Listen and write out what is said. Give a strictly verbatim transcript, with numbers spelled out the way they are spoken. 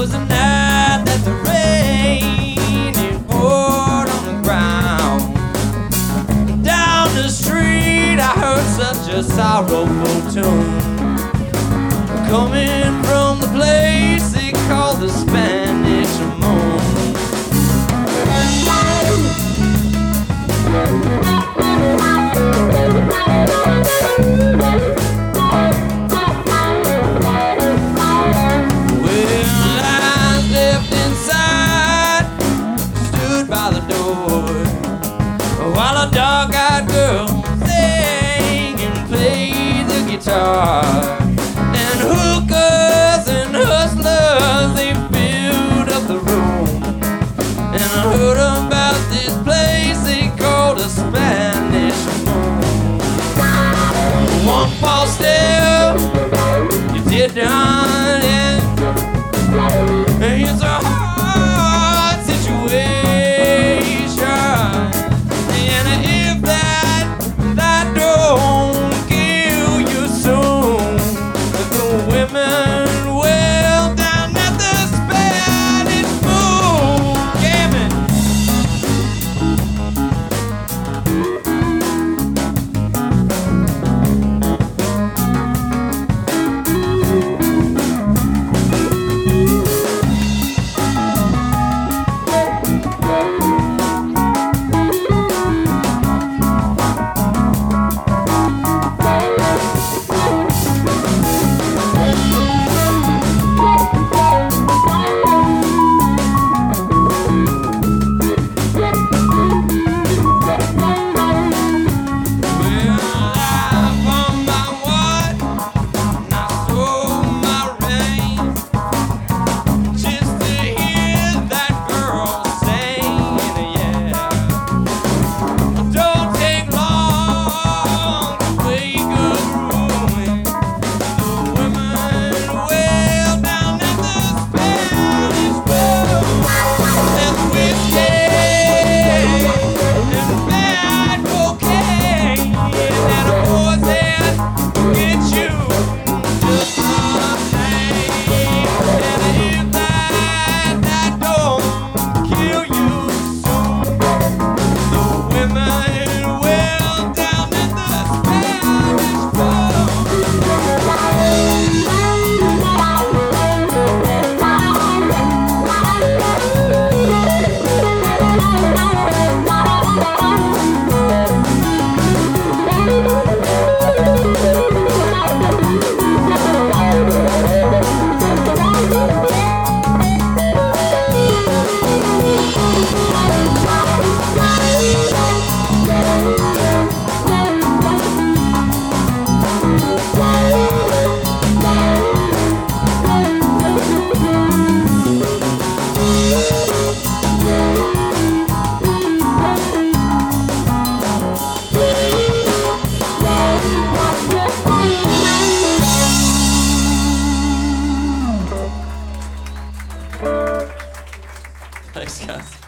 was the night that the rain it poured on the ground. Down the street I heard such a sorrowful tune, coming from the place they call the Spanish Moon. While a dark-eyed girl sang and played the guitar, and hookers and hustlers, they filled up the room. And I heard about this place they called the Spanish Moon. One false step, you did darling, and it's a hard situation. Thanks, guys.